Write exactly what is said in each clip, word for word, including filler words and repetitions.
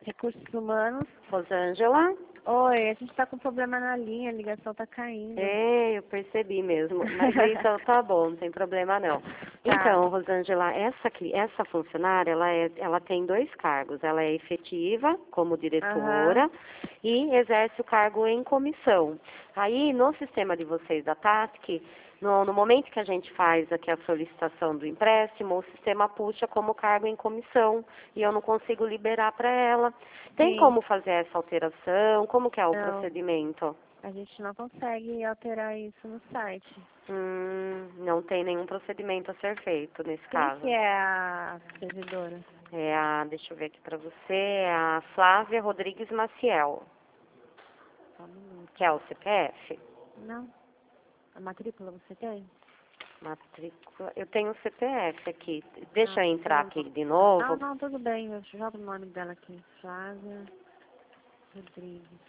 Recursos Humanos. Rosângela? Oi, a gente tá com problema na linha, a ligação tá caindo. É, eu percebi mesmo. Mas então tá bom, não tem problema não. Então, Rosângela, essa, cli- essa funcionária, ela, é, ela tem dois cargos. Ela é efetiva como diretora Aham. e exerce o cargo em comissão. Aí, no sistema de vocês da T A S C, no, no momento que a gente faz aqui a solicitação do empréstimo, o sistema puxa como cargo em comissão e eu não consigo liberar para ela. Tem Sim. como fazer essa alteração? Como que é o Não, procedimento? a gente não consegue alterar isso no site. Hum, não tem nenhum procedimento a ser feito nesse Quem caso. que é a servidora? É a, deixa eu ver aqui para você, é a Flávia Rodrigues Maciel, Só um minuto. que é o C P F. Não. A matrícula você tem? Matrícula, eu tenho o C P F aqui. Deixa Ah, eu entrar não. aqui de Não, novo. não, tudo bem. Eu jogo o nome dela aqui. Flávia Rodrigues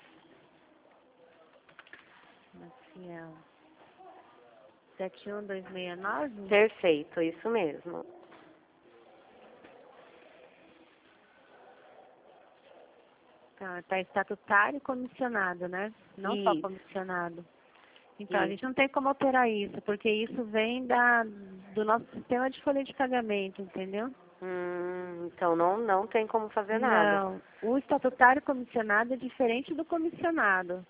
Maciel. sete um dois seis nove? Perfeito, isso mesmo. Tá, tá estatutário e comissionado, né? Não só Isso, comissionado. Então, a isso. gente não tem como alterar isso, porque isso vem da, do nosso sistema de folha de pagamento, entendeu? Hum, então não, não tem como fazer nada. Não. O estatutário comissionado é diferente do comissionado.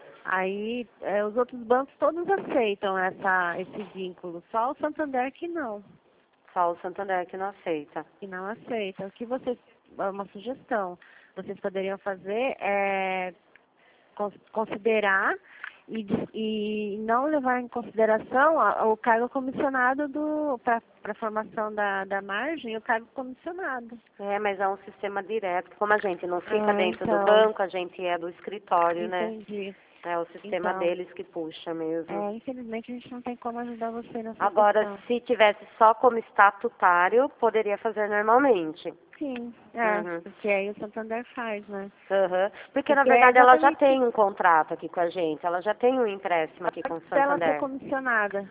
Aí, é, os outros bancos todos aceitam essa, esse vínculo, só o Santander que não, Só o Santander que não aceita. que não aceita. O que vocês, é uma sugestão, vocês poderiam fazer é cons- considerar e, dis- e não levar em consideração a- o cargo comissionado para a formação da, da margem e o cargo comissionado. É, mas é um sistema direto. Como a gente não fica Ah, dentro do então, banco, a gente é do escritório, né? entendi. É o sistema Então, deles que puxa mesmo. é, infelizmente a gente não tem como ajudar você nessa Agora, questão. se tivesse só como estatutário, poderia fazer normalmente. Sim, é, Uhum. porque aí o Santander faz, né? Uhum. Porque, na Porque é verdade, ela já exatamente tem um contrato aqui com a gente. Ela já tem um empréstimo aqui com o ela ser Santander. comissionada.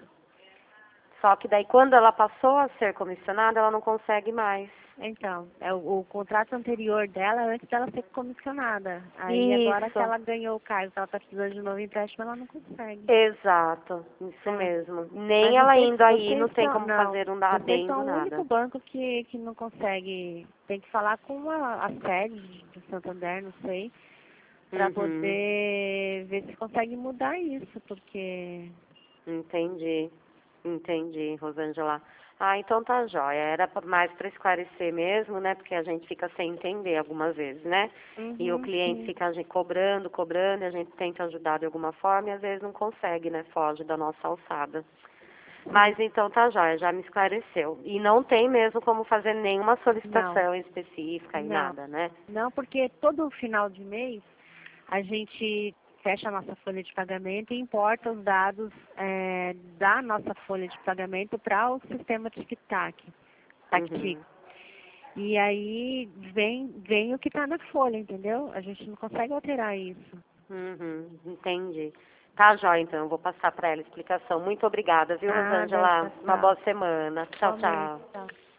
Só que daí, quando ela passou a ser comissionada, ela não consegue mais. Então, é o, o contrato anterior dela é antes dela ser comissionada. Aí agora que Isso. ela ganhou o cargo, que ela está precisando de novo empréstimo, ela não consegue. Exato. Isso É. mesmo. Nem Mas ela vocês, indo aí, não vocês tem são, como não, fazer um vocês adendo, são o único nada. banco que, que não consegue, tem que falar com a, a sede do Santander, não sei, para Uhum. poder ver se consegue mudar isso, porque... Entendi. Entendi, Rosângela. Ah, então tá jóia. Era pra- mais para esclarecer mesmo, né? Porque a gente fica sem entender algumas vezes, né? E o Uhum, cliente sim. fica a gente cobrando, cobrando, e a gente tenta ajudar de alguma forma e às vezes não consegue, né? Foge da nossa alçada. Mas então tá jóia, já me esclareceu. E não tem mesmo como fazer nenhuma Não, solicitação específica e não. nada, né? Não, porque todo final de mês a gente fecha a nossa folha de pagamento e importa os dados eh, da nossa folha de pagamento para o sistema tic-tac, TACTIC. Uhum. E aí vem, vem o que está na folha, entendeu? A gente não consegue alterar isso. Uhum, entendi. Tá jóia, então. Eu vou passar para ela a explicação. Muito obrigada, viu, Nada, Rosângela? tchau, Uma tchau. boa semana. Tchau, Igualmente, tchau. tchau.